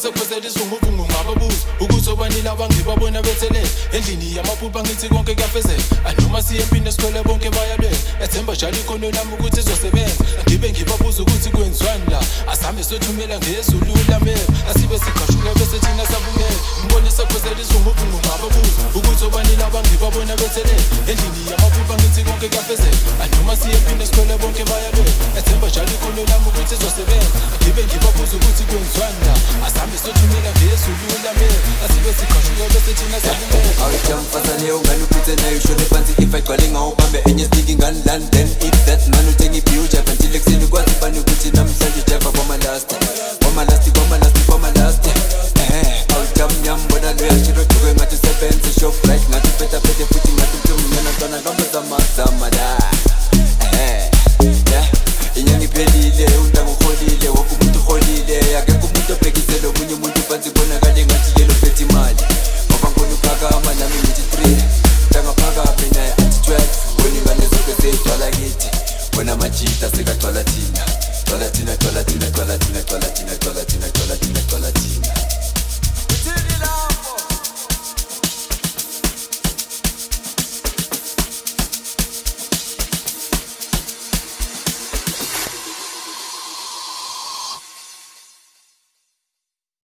sephosela isivunguvungu ngababuzi ukuthi obanile abangibabona bethelele endlini yamaphupha ngithi konke kuyafezela anoma siye empini esikhwele bonke bayalwela ethemba njalo ikhono lami ukuthi izosebenza ngibe ngibabuza ukuthi kwenziwani la asambe sothumela ngezulu lamela asibe siqashule bese thina sabungela ngibone sephosela isivunguvungu ngababuzi ukuthi obanile abangibabona bethelele endlini yamaphupha ngithi konke kuyafezela anoma siye empini esikhwele bonke bayalwela ethemba njalo ikhono lami ukuthi izosebenza ngibe ngibabuza ukuthi kwenziwani la asambe sothumela ngezulu lamela asibe siqashule bese thina sabungela awujamfasane ungani uphuthe nayo ushone phansi if ayigcwale ngawubambe enye sneaking ngani land then eat that man uthenga ibhiwu jafa ntile kuseni kwazi bani ukuthi namhlanje jafa kwamalasti awujamnyambona loyashiro juke ngathi sebenze shop right ngathi peta futhi ngathi mntu mnyana ntwana kambe zamazama da